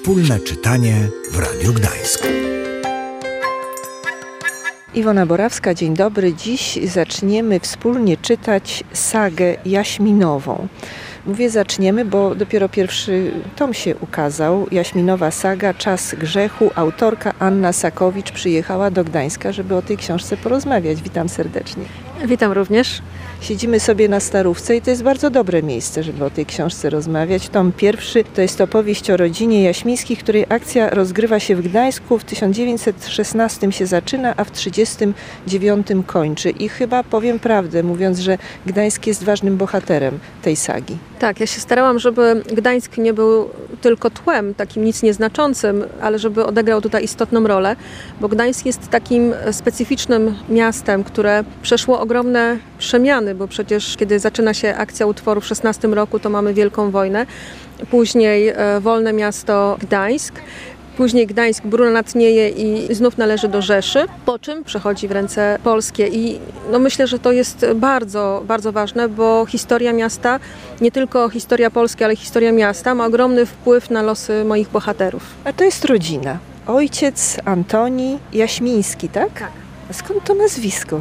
Wspólne czytanie w Radiu Gdańsk. Iwona Borawska, dzień dobry. Dziś zaczniemy wspólnie czytać sagę jaśminową. Mówię zaczniemy, bo dopiero pierwszy tom się ukazał. Jaśminowa saga, Czas grzechu. Autorka Anna Sakowicz przyjechała do Gdańska, żeby o tej książce porozmawiać. Witam serdecznie. Witam również. Siedzimy sobie na Starówce i to jest bardzo dobre miejsce, żeby o tej książce rozmawiać. Tom pierwszy to jest opowieść o rodzinie Jaśmińskich, której akcja rozgrywa się w Gdańsku. W 1916 się zaczyna, a w 1939 kończy. I chyba powiem prawdę, mówiąc, że Gdańsk jest ważnym bohaterem tej sagi. Tak, ja się starałam, żeby Gdańsk nie był tylko tłem, takim nic nieznaczącym, ale żeby odegrał tutaj istotną rolę, bo Gdańsk jest takim specyficznym miastem, które przeszło ogromne przemiany, bo przecież kiedy zaczyna się akcja utworu w 16 roku, to mamy Wielką Wojnę, później wolne miasto Gdańsk, później Gdańsk brunatnieje i znów należy do Rzeszy, po czym przechodzi w ręce polskie. I myślę, że to jest bardzo, bardzo ważne, bo historia miasta, nie tylko historia Polski, ale historia miasta ma ogromny wpływ na losy moich bohaterów. A to jest rodzina. Ojciec Antoni Jaśmiński, tak? Tak. A skąd to nazwisko?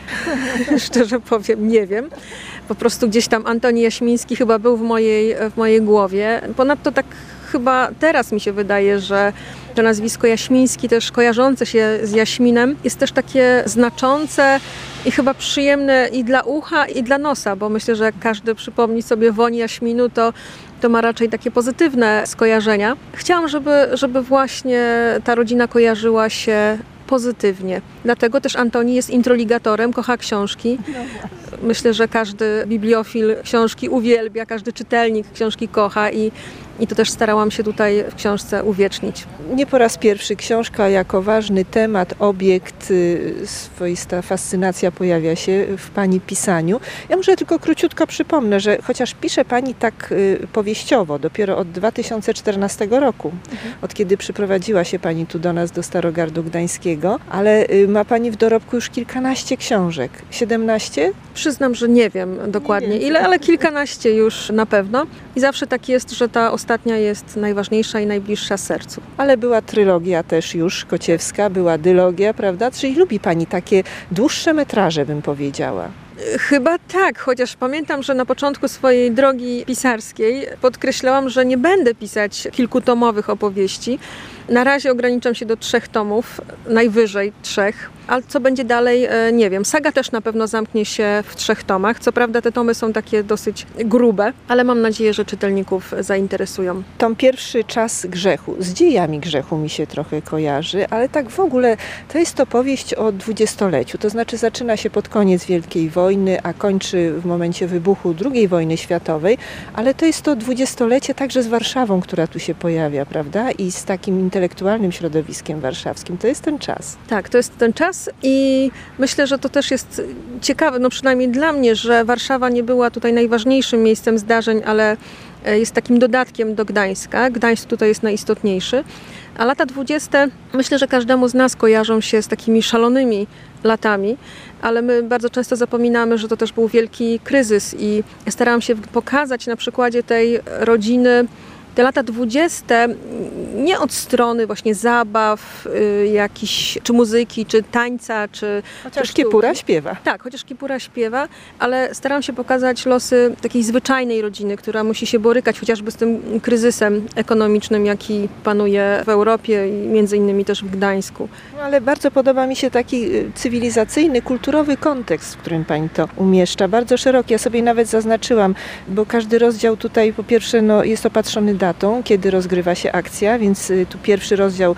Szczerze powiem, nie wiem. Po prostu gdzieś tam Antoni Jaśmiński chyba był w mojej głowie. Ponadto tak chyba teraz mi się wydaje, że nazwisko Jaśmiński, też kojarzące się z Jaśminem, jest też takie znaczące i chyba przyjemne i dla ucha, i dla nosa, bo myślę, że jak każdy przypomni sobie woń jaśminu, to ma raczej takie pozytywne skojarzenia. Chciałam, żeby właśnie ta rodzina kojarzyła się pozytywnie. Dlatego też Antoni jest introligatorem, kocha książki. Myślę, że każdy bibliofil książki uwielbia, każdy czytelnik książki kocha i to też starałam się tutaj w książce uwiecznić. Nie po raz pierwszy książka jako ważny temat, obiekt, swoista fascynacja pojawia się w Pani pisaniu. Ja może tylko króciutko przypomnę, że chociaż pisze Pani tak powieściowo, dopiero od 2014 roku, od kiedy przyprowadziła się Pani tu do nas, do Starogardu Gdańskiego, ale ma Pani w dorobku już kilkanaście książek. 17? Przyznam, że nie wiem dokładnie ile, ale kilkanaście już na pewno. I zawsze tak jest, że ta ostatnia jest najważniejsza i najbliższa sercu. Ale była trylogia też już kociewska, była dylogia, prawda? Czyli lubi Pani takie dłuższe metraże, bym powiedziała. Chyba tak, chociaż pamiętam, że na początku swojej drogi pisarskiej podkreślałam, że nie będę pisać kilkutomowych opowieści. Na razie ograniczam się do 3 tomów, najwyżej 3, ale co będzie dalej, nie wiem. Saga też na pewno zamknie się w 3 tomach. Co prawda te tomy są takie dosyć grube, ale mam nadzieję, że czytelników zainteresują. Tom pierwszy, Czas grzechu. Z dziejami grzechu mi się trochę kojarzy, ale tak w ogóle to jest opowieść o dwudziestoleciu. To znaczy zaczyna się pod koniec Wielkiej Wojny, a kończy w momencie wybuchu II wojny światowej, ale to jest to dwudziestolecie także z Warszawą, która tu się pojawia, prawda? I z takim intelektualnym środowiskiem warszawskim. To jest ten czas. Tak, to jest ten czas i myślę, że to też jest ciekawe, przynajmniej dla mnie, że Warszawa nie była tutaj najważniejszym miejscem zdarzeń, ale jest takim dodatkiem do Gdańska. Gdańsk tutaj jest najistotniejszy. A lata 20. myślę, że każdemu z nas kojarzą się z takimi szalonymi latami, ale my bardzo często zapominamy, że to też był wielki kryzys i starałam się pokazać na przykładzie tej rodziny te lata 20. nie od strony właśnie zabaw, jakichś, czy muzyki, czy tańca, czy Kipura śpiewa. Tak, chociaż Kipura śpiewa, ale staram się pokazać losy takiej zwyczajnej rodziny, która musi się borykać chociażby z tym kryzysem ekonomicznym, jaki panuje w Europie i między innymi też w Gdańsku. Ale bardzo podoba mi się taki cywilizacyjny, kulturowy kontekst, w którym Pani to umieszcza. Bardzo szeroki. Ja sobie nawet zaznaczyłam, bo każdy rozdział tutaj po pierwsze jest opatrzony datą, kiedy rozgrywa się akcja, więc tu pierwszy rozdział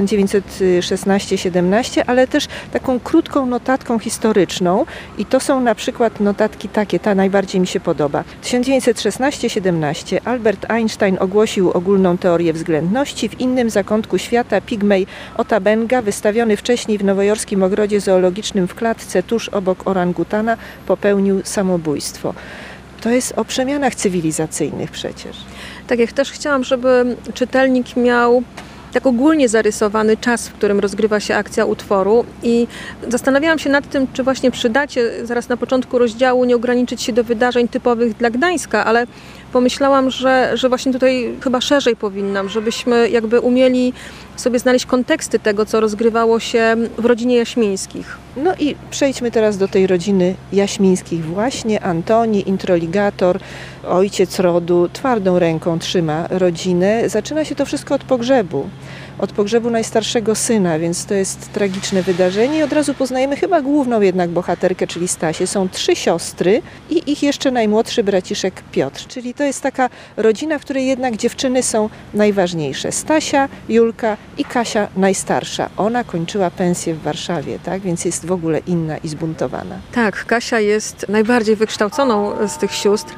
1916-17, ale też taką krótką notatką historyczną i to są na przykład notatki takie, ta najbardziej mi się podoba. 1916-17 Albert Einstein ogłosił ogólną teorię względności, w innym zakątku świata pigmej Ota Benga, wystawiony wcześniej w nowojorskim ogrodzie zoologicznym w klatce tuż obok orangutana, popełnił samobójstwo. To jest o przemianach cywilizacyjnych przecież. Tak, jak też chciałam, żeby czytelnik miał tak ogólnie zarysowany czas, w którym rozgrywa się akcja utworu i zastanawiałam się nad tym, czy właśnie przy dacie zaraz na początku rozdziału nie ograniczyć się do wydarzeń typowych dla Gdańska, ale pomyślałam, że właśnie tutaj chyba szerzej powinnam, żebyśmy jakby umieli sobie znaleźć konteksty tego, co rozgrywało się w rodzinie Jaśmińskich. No i przejdźmy teraz do tej rodziny Jaśmińskich właśnie. Antoni, introligator, ojciec rodu, twardą ręką trzyma rodzinę. Zaczyna się to wszystko od pogrzebu. Od pogrzebu najstarszego syna, więc to jest tragiczne wydarzenie. I od razu poznajemy chyba główną jednak bohaterkę, czyli Stasię. Są 3 siostry i ich jeszcze najmłodszy braciszek Piotr. Czyli to jest taka rodzina, w której jednak dziewczyny są najważniejsze. Stasia, Julka i Kasia najstarsza. Ona kończyła pensję w Warszawie, tak? Więc jest w ogóle inna i zbuntowana. Tak, Kasia jest najbardziej wykształconą z tych sióstr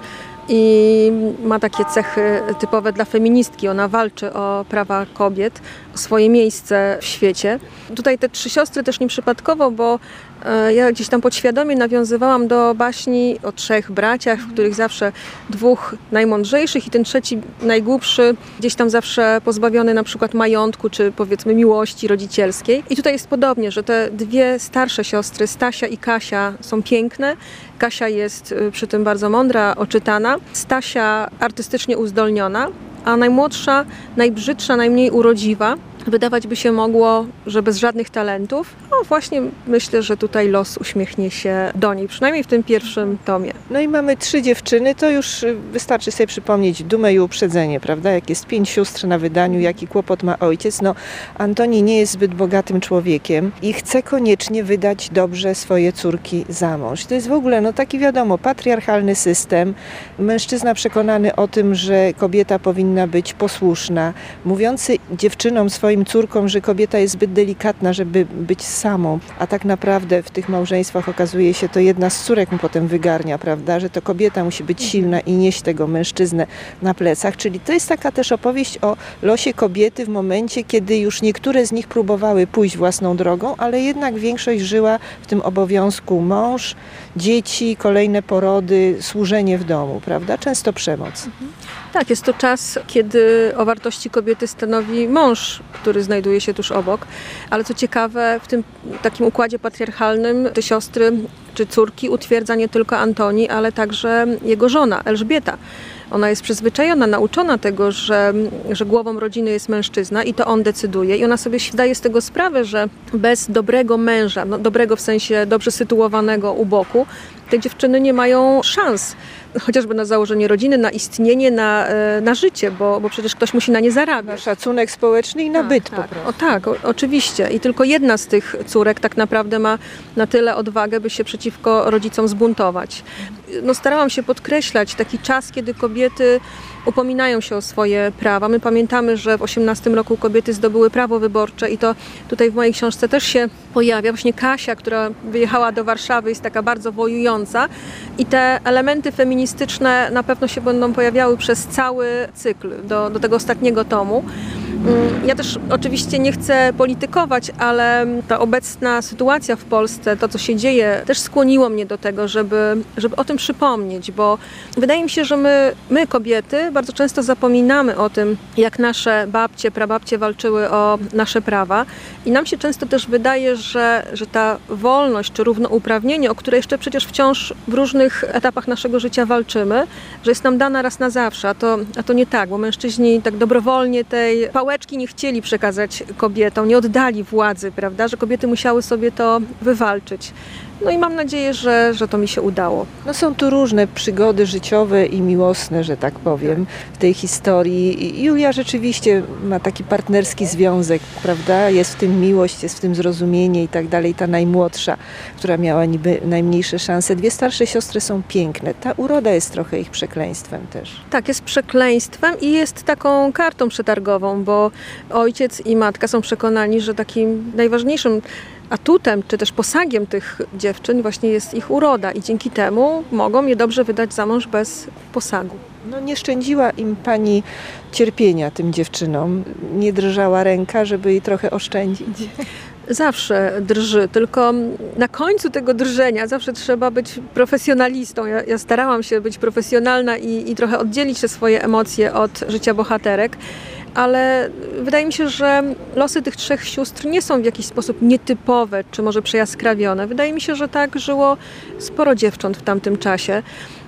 i ma takie cechy typowe dla feministki. Ona walczy o prawa kobiet, o swoje miejsce w świecie. Tutaj te 3 siostry też nieprzypadkowo, bo ja gdzieś tam podświadomie nawiązywałam do baśni o 3 braciach, w których zawsze 2 najmądrzejszych i ten trzeci najgłupszy, gdzieś tam zawsze pozbawiony na przykład majątku, czy powiedzmy miłości rodzicielskiej. I tutaj jest podobnie, że te 2 starsze siostry, Stasia i Kasia, są piękne. Kasia jest przy tym bardzo mądra, oczytana. Stasia artystycznie uzdolniona, a najmłodsza, najbrzydsza, najmniej urodziwa. Wydawać by się mogło, że bez żadnych talentów. No właśnie myślę, że tutaj los uśmiechnie się do niej, przynajmniej w tym pierwszym tomie. No i mamy 3 dziewczyny, to już wystarczy sobie przypomnieć dumę i uprzedzenie, prawda? Jak jest 5 sióstr na wydaniu, jaki kłopot ma ojciec. No, Antoni nie jest zbyt bogatym człowiekiem i chce koniecznie wydać dobrze swoje córki za mąż. To jest w ogóle, taki wiadomo, patriarchalny system. Mężczyzna przekonany o tym, że kobieta powinna być posłuszna, mówiący dziewczynom swoim córkom, że kobieta jest zbyt delikatna, żeby być samą, a tak naprawdę w tych małżeństwach okazuje się, to jedna z córek mu potem wygarnia, prawda, że to kobieta musi być silna i nieść tego mężczyznę na plecach, czyli to jest taka też opowieść o losie kobiety w momencie, kiedy już niektóre z nich próbowały pójść własną drogą, ale jednak większość żyła w tym obowiązku mąż, dzieci, kolejne porody, służenie w domu, prawda, często przemoc. Tak, jest to czas, kiedy o wartości kobiety stanowi mąż, który znajduje się tuż obok. Ale co ciekawe, w tym takim układzie patriarchalnym te siostry czy córki utwierdza nie tylko Antoni, ale także jego żona Elżbieta. Ona jest przyzwyczajona, nauczona tego, że głową rodziny jest mężczyzna i to on decyduje. I ona sobie zdaje z tego sprawę, że bez dobrego męża, dobrego w sensie dobrze sytuowanego u boku, te dziewczyny nie mają szans. Chociażby na założenie rodziny, na istnienie, na życie, bo przecież ktoś musi na nie zarabiać. Na szacunek społeczny i na byt po prostu. Oczywiście. I tylko jedna z tych córek tak naprawdę ma na tyle odwagę, by się przeciwko rodzicom zbuntować. Starałam się podkreślać taki czas, kiedy kobiety upominają się o swoje prawa. My pamiętamy, że w 18 roku kobiety zdobyły prawo wyborcze i to tutaj w mojej książce też się pojawia. Właśnie Kasia, która wyjechała do Warszawy, jest taka bardzo wojująca i te elementy feministyczne na pewno się będą pojawiały przez cały cykl do tego ostatniego tomu. Ja też oczywiście nie chcę politykować, ale ta obecna sytuacja w Polsce, to co się dzieje, też skłoniło mnie do tego, żeby o tym przypomnieć, bo wydaje mi się, że my kobiety bardzo często zapominamy o tym, jak nasze babcie, prababcie walczyły o nasze prawa i nam się często też wydaje, że ta wolność czy równouprawnienie, o które jeszcze przecież wciąż w różnych etapach naszego życia walczymy, że jest nam dana raz na zawsze, a to nie tak, bo mężczyźni tak dobrowolnie tej pałeczki nie chcieli przekazać kobietom, nie oddali władzy, prawda, że kobiety musiały sobie to wywalczyć. No i mam nadzieję, że to mi się udało. Są tu różne przygody życiowe i miłosne, że tak powiem, w tej historii. Julia rzeczywiście ma taki partnerski związek, prawda? Jest w tym miłość, jest w tym zrozumienie i tak dalej. Ta najmłodsza, która miała niby najmniejsze szanse. 2 starsze siostry są piękne. Ta uroda jest trochę ich przekleństwem też. Tak, jest przekleństwem i jest taką kartą przetargową, bo ojciec i matka są przekonani, że takim najważniejszym atutem, czy też posagiem tych dziewczyn właśnie jest ich uroda i dzięki temu mogą je dobrze wydać za mąż bez posagu. Nie szczędziła im pani cierpienia tym dziewczynom? Nie drżała ręka, żeby jej trochę oszczędzić? Zawsze drży, tylko na końcu tego drżenia zawsze trzeba być profesjonalistą. Ja starałam się być profesjonalna i trochę oddzielić te swoje emocje od życia bohaterek. Ale wydaje mi się, że losy tych 3 sióstr nie są w jakiś sposób nietypowe, czy może przejaskrawione. Wydaje mi się, że tak żyło sporo dziewcząt w tamtym czasie.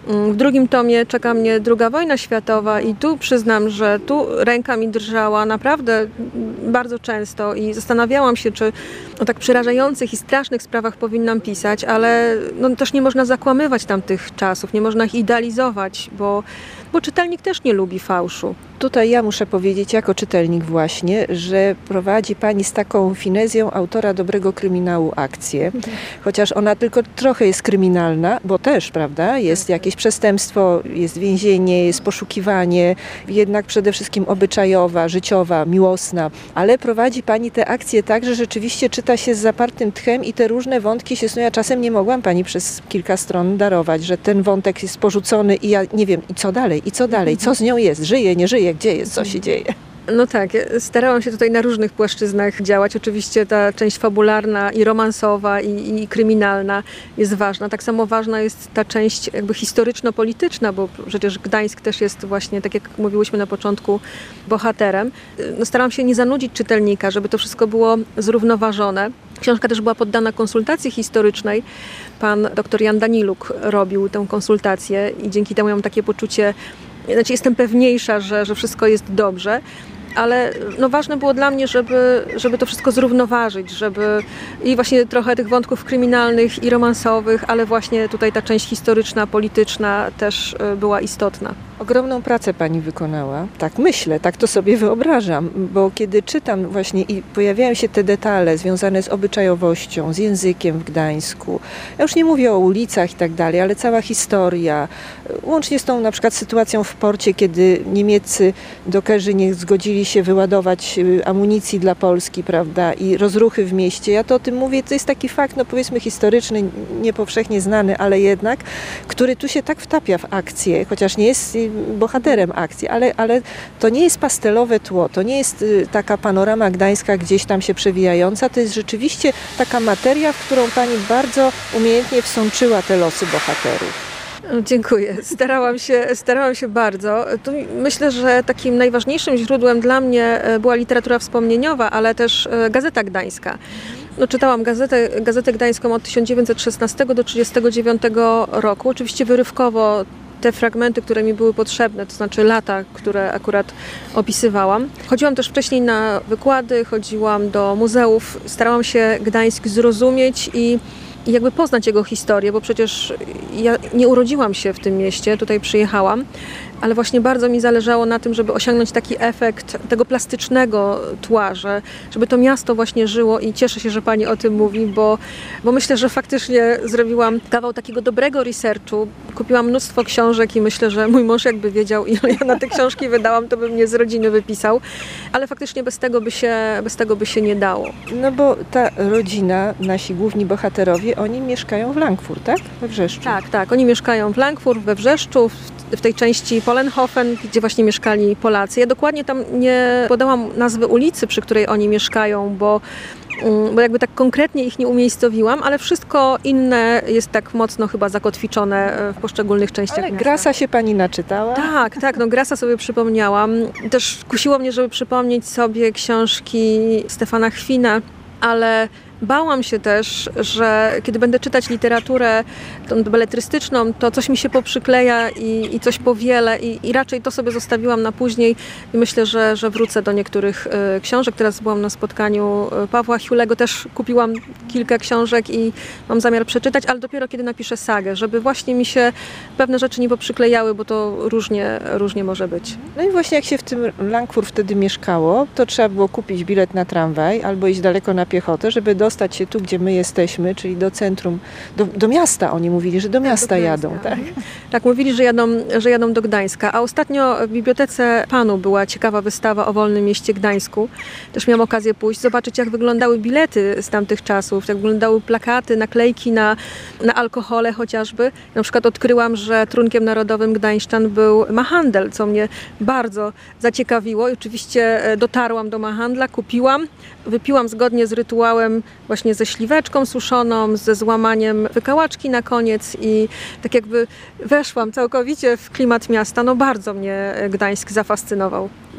W drugim tomie czeka mnie II wojna światowa i tu przyznam, że tu ręka mi drżała naprawdę bardzo często i zastanawiałam się, czy o tak przerażających i strasznych sprawach powinnam pisać, ale no, też nie można zakłamywać tamtych czasów, nie można ich idealizować, bo czytelnik też nie lubi fałszu. Tutaj ja muszę powiedzieć jako czytelnik właśnie, że prowadzi pani z taką finezją autora dobrego kryminału akcję, chociaż ona tylko trochę jest kryminalna, bo też, prawda, jest jakieś przestępstwo, jest więzienie, jest poszukiwanie, jednak przede wszystkim obyczajowa, życiowa, miłosna, ale prowadzi pani te akcje tak, że rzeczywiście czyta się z zapartym tchem i te różne wątki się snują. Ja czasem nie mogłam pani przez kilka stron darować, że ten wątek jest porzucony i ja nie wiem, i co dalej, co z nią jest, żyje, nie żyje, gdzie jest, co się dzieje. No tak, starałam się tutaj na różnych płaszczyznach działać. Oczywiście ta część fabularna i romansowa i kryminalna jest ważna. Tak samo ważna jest ta część jakby historyczno-polityczna, bo przecież Gdańsk też jest właśnie, tak jak mówiłyśmy na początku, bohaterem. No, starałam się nie zanudzić czytelnika, żeby to wszystko było zrównoważone. Książka też była poddana konsultacji historycznej. Pan dr Jan Daniluk robił tę konsultację i dzięki temu mam takie poczucie, znaczy jestem pewniejsza, że wszystko jest dobrze, ale no ważne było dla mnie, żeby to wszystko zrównoważyć, żeby i właśnie trochę tych wątków kryminalnych i romansowych, ale właśnie tutaj ta część historyczna, polityczna też była istotna. Ogromną pracę pani wykonała, tak myślę, tak to sobie wyobrażam, bo kiedy czytam właśnie i pojawiają się te detale związane z obyczajowością, z językiem w Gdańsku, ja już nie mówię o ulicach i tak dalej, ale cała historia, łącznie z tą na przykład sytuacją w porcie, kiedy niemieccy dokerzy nie zgodzili się wyładować amunicji dla Polski, prawda, i rozruchy w mieście. Ja to o tym mówię, to jest taki fakt, no powiedzmy historyczny, niepowszechnie znany, ale jednak, który tu się tak wtapia w akcję, chociaż nie jest bohaterem akcji, ale to nie jest pastelowe tło, to nie jest taka panorama gdańska gdzieś tam się przewijająca, to jest rzeczywiście taka materia, w którą pani bardzo umiejętnie wsączyła te losy bohaterów. Dziękuję. Starałam się bardzo. Tu myślę, że takim najważniejszym źródłem dla mnie była literatura wspomnieniowa, ale też Gazeta Gdańska. No, czytałam Gazetę Gdańską od 1916 do 1939 roku. Oczywiście wyrywkowo te fragmenty, które mi były potrzebne, to znaczy lata, które akurat opisywałam. Chodziłam też wcześniej na wykłady, chodziłam do muzeów, starałam się Gdańsk zrozumieć i jakby poznać jego historię, bo przecież ja nie urodziłam się w tym mieście, tutaj przyjechałam, ale właśnie bardzo mi zależało na tym, żeby osiągnąć taki efekt tego plastycznego tła, żeby to miasto właśnie żyło i cieszę się, że pani o tym mówi, bo myślę, że faktycznie zrobiłam kawał takiego dobrego researchu, kupiłam mnóstwo książek i myślę, że mój mąż jakby wiedział, ile ja na te książki wydałam, to by mnie z rodziny wypisał, ale faktycznie bez tego by się nie dało. No bo ta rodzina, nasi główni bohaterowie, oni mieszkają w Langfurt, tak? We Wrzeszczu. Tak, oni mieszkają w Langfurt, we Wrzeszczu, w tej części Polenhofen, gdzie właśnie mieszkali Polacy. Ja dokładnie tam nie podałam nazwy ulicy, przy której oni mieszkają, bo jakby tak konkretnie ich nie umiejscowiłam, ale wszystko inne jest tak mocno chyba zakotwiczone w poszczególnych częściach miasta. Grasa się pani naczytała? Tak, no Grasa sobie przypomniałam. Też kusiło mnie, żeby przypomnieć sobie książki Stefana Chwina, ale bałam się też, że kiedy będę czytać literaturę tą beletrystyczną, to coś mi się poprzykleja i coś powielę i raczej to sobie zostawiłam na później i myślę, że wrócę do niektórych książek. Teraz byłam na spotkaniu Pawła Hiulego, też kupiłam kilka książek i mam zamiar przeczytać, ale dopiero kiedy napiszę sagę, żeby właśnie mi się pewne rzeczy nie poprzyklejały, bo to różnie może być. No i właśnie jak się w tym Langfurt wtedy mieszkało, to trzeba było kupić bilet na tramwaj albo iść daleko na piechotę, żeby dostać się tu, gdzie my jesteśmy, czyli do centrum, do miasta. Oni mówili, że do miasta jadą. Tak? Tak, mówili, że jadą do Gdańska. A ostatnio w Bibliotece Panu była ciekawa wystawa o Wolnym Mieście Gdańsku. Też miałam okazję pójść, zobaczyć, jak wyglądały bilety z tamtych czasów, jak wyglądały plakaty, naklejki na alkohole chociażby. Na przykład odkryłam, że trunkiem narodowym Gdańszczan był Mahandel, co mnie bardzo zaciekawiło. I oczywiście dotarłam do Mahandla, kupiłam, wypiłam zgodnie z rytuałem właśnie ze śliweczką suszoną, ze złamaniem wykałaczki na koniec i tak jakby weszłam całkowicie w klimat miasta. No bardzo mnie Gdańsk zafascynował.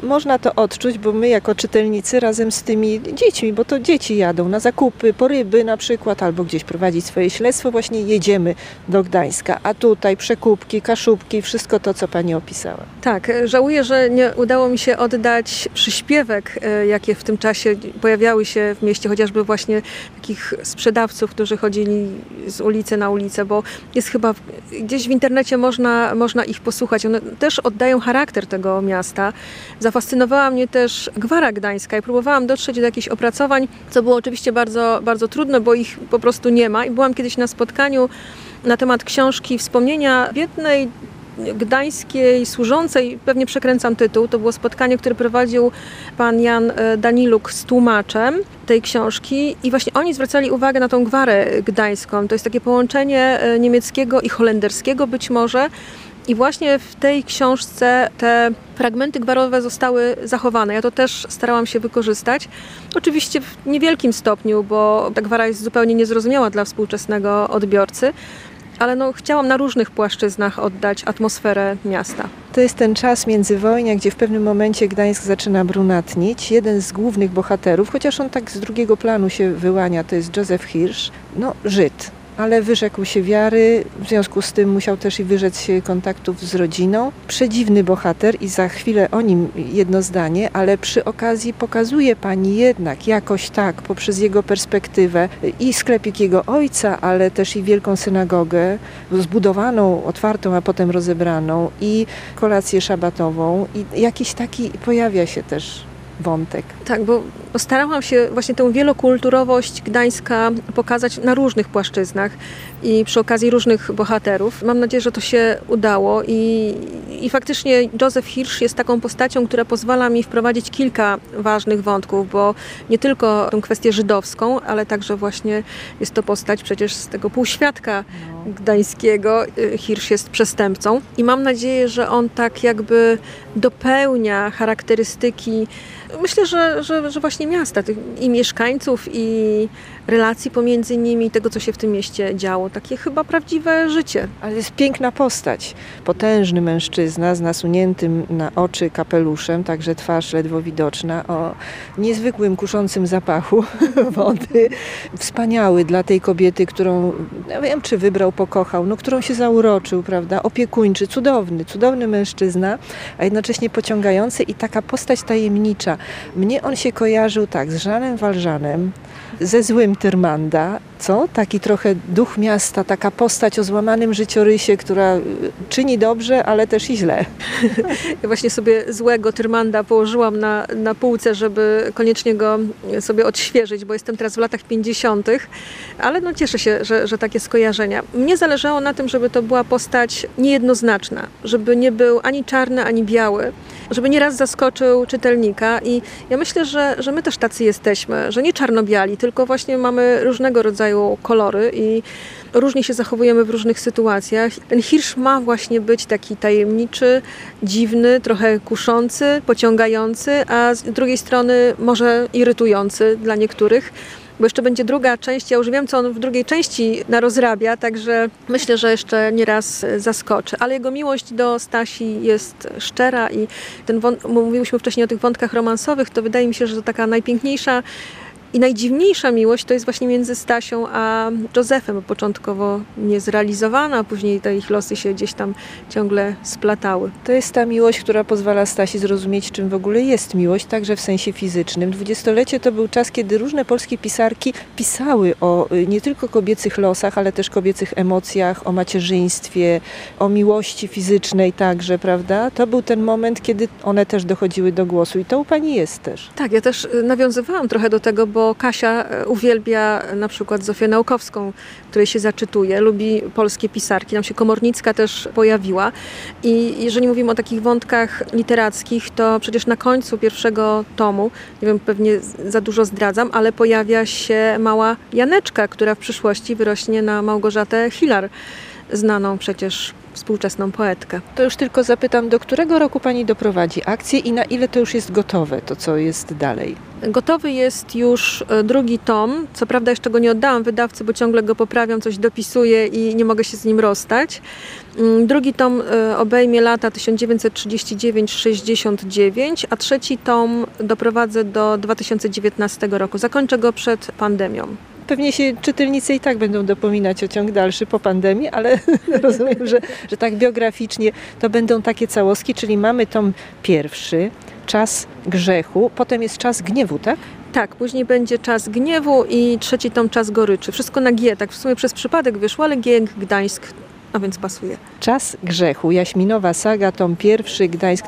można to odczuć, bo my jako czytelnicy razem z tymi dziećmi, bo to dzieci jadą na zakupy, po ryby na przykład, albo gdzieś prowadzić swoje śledztwo, właśnie jedziemy do Gdańska, a tutaj przekupki, kaszubki, wszystko to, co pani opisała. Tak, żałuję, że nie udało mi się oddać przyśpiewek, jakie w tym czasie pojawiały się w mieście, chociażby właśnie takich sprzedawców, którzy chodzili z ulicy na ulicę, bo jest chyba gdzieś w internecie można ich posłuchać. One też oddają charakter tego miasta. Zafascynowała mnie też Gwara Gdańska i próbowałam dotrzeć do jakichś opracowań, co było oczywiście bardzo, bardzo trudne, bo ich po prostu nie ma. I byłam kiedyś na spotkaniu na temat książki Wspomnienia biednej gdańskiej służącej, pewnie przekręcam tytuł, to było spotkanie, które prowadził pan Jan Daniluk z tłumaczem tej książki i właśnie oni zwracali uwagę na tą gwarę gdańską. To jest takie połączenie niemieckiego i holenderskiego być może. I właśnie w tej książce te fragmenty gwarowe zostały zachowane. Ja to też starałam się wykorzystać. Oczywiście w niewielkim stopniu, bo ta gwara jest zupełnie niezrozumiała dla współczesnego odbiorcy, ale chciałam na różnych płaszczyznach oddać atmosferę miasta. To jest ten czas międzywojnia, gdzie w pewnym momencie Gdańsk zaczyna brunatnieć. Jeden z głównych bohaterów, chociaż on tak z drugiego planu się wyłania, to jest Józef Hirsch, Żyd. Ale wyrzekł się wiary, w związku z tym musiał też i wyrzec się kontaktów z rodziną. Przedziwny bohater i za chwilę o nim jedno zdanie, ale przy okazji pokazuje pani jednak jakoś tak, poprzez jego perspektywę i sklepik jego ojca, ale też i wielką synagogę, zbudowaną, otwartą, a potem rozebraną i kolację szabatową i jakiś taki pojawia się też wątek. Tak, bo starałam się właśnie tę wielokulturowość Gdańska pokazać na różnych płaszczyznach i przy okazji różnych bohaterów. Mam nadzieję, że to się udało i faktycznie Józef Hirsch jest taką postacią, która pozwala mi wprowadzić kilka ważnych wątków, bo nie tylko tę kwestię żydowską, ale także właśnie jest to postać przecież z tego półświadka gdańskiego. Hirsch jest przestępcą i mam nadzieję, że on tak jakby dopełnia charakterystyki, myślę, że właśnie miasta, i mieszkańców, i relacji pomiędzy nimi, tego, co się w tym mieście działo. Takie chyba prawdziwe życie. Ale jest piękna postać. Potężny mężczyzna z nasuniętym na oczy kapeluszem, także twarz ledwo widoczna, o niezwykłym, kuszącym zapachu wody. Wspaniały dla tej kobiety, którą, nie wiem, czy wybrał, pokochał, którą się zauroczył, prawda? Opiekuńczy, cudowny mężczyzna, a jednocześnie pociągający i taka postać tajemnicza. Mnie on się kojarzył tak z Jeanem Valjeanem, ze złym Tyrmanda, co? Taki trochę duch miasta, taka postać o złamanym życiorysie, która czyni dobrze, ale też i źle. Ja właśnie sobie złego Tyrmanda położyłam na półce, żeby koniecznie go sobie odświeżyć, bo jestem teraz w latach 50., ale cieszę się, że takie skojarzenia. Mnie zależało na tym, żeby to była postać niejednoznaczna, żeby nie był ani czarny, ani biały, żeby nieraz zaskoczył czytelnika i ja myślę, że my też tacy jesteśmy, że nie czarno-biali, tylko właśnie mamy różnego rodzaju kolory i różnie się zachowujemy w różnych sytuacjach. Ten Hirsch ma właśnie być taki tajemniczy, dziwny, trochę kuszący, pociągający, a z drugiej strony może irytujący dla niektórych. Bo jeszcze będzie druga część, ja już wiem, co on w drugiej części narozrabia, także myślę, że jeszcze nie raz zaskoczy. Ale jego miłość do Stasi jest szczera i mówiłyśmy wcześniej o tych wątkach romansowych, to wydaje mi się, że to taka najpiękniejsza i najdziwniejsza miłość to jest właśnie między Stasią a Józefem, początkowo niezrealizowana, a później te ich losy się gdzieś tam ciągle splatały. To jest ta miłość, która pozwala Stasi zrozumieć, czym w ogóle jest miłość, także w sensie fizycznym. Dwudziestolecie to był czas, kiedy różne polskie pisarki pisały o nie tylko kobiecych losach, ale też kobiecych emocjach, o macierzyństwie, o miłości fizycznej także, prawda? To był ten moment, kiedy one też dochodziły do głosu i to u pani jest też. Tak, ja też nawiązywałam trochę do tego, bo Kasia uwielbia na przykład Zofię Naukowską, której się zaczytuje, lubi polskie pisarki, nam się Komornicka też pojawiła i jeżeli mówimy o takich wątkach literackich, to przecież na końcu pierwszego tomu, nie wiem, pewnie za dużo zdradzam, ale pojawia się mała Janeczka, która w przyszłości wyrośnie na Małgorzatę Hillar, znaną przecież współczesną poetkę. To już tylko zapytam, do którego roku Pani doprowadzi akcję i na ile to już jest gotowe, to co jest dalej? Gotowy jest już drugi tom. Co prawda jeszcze go nie oddałam wydawcy, bo ciągle go poprawiam, coś dopisuję i nie mogę się z nim rozstać. Drugi tom obejmie lata 1939-69, a trzeci tom doprowadzę do 2019 roku. Zakończę go przed pandemią. Pewnie się czytelnicy i tak będą dopominać o ciąg dalszy po pandemii, ale rozumiem, że tak biograficznie to będą takie całostki, czyli mamy tom pierwszy, Czas grzechu, potem jest Czas gniewu, tak? Tak, później będzie Czas gniewu i trzeci tom Czas goryczy. Wszystko na G, tak w sumie przez przypadek wyszło, ale G, Gdańsk, a więc pasuje. Czas grzechu, Jaśminowa saga, tom pierwszy, Gdańsk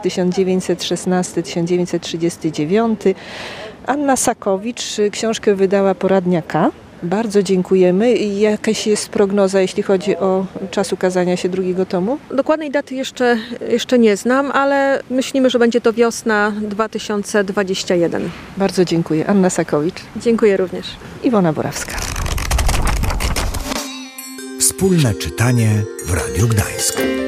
1916-1939. Anna Sakowicz książkę wydała Poradnia K. Bardzo dziękujemy. Jakaś jest prognoza, jeśli chodzi o czas ukazania się drugiego tomu? Dokładnej daty jeszcze nie znam, ale myślimy, że będzie to wiosna 2021. Bardzo dziękuję. Anna Sakowicz. Dziękuję również. Iwona Borawska. Wspólne czytanie w Radiu Gdańsk.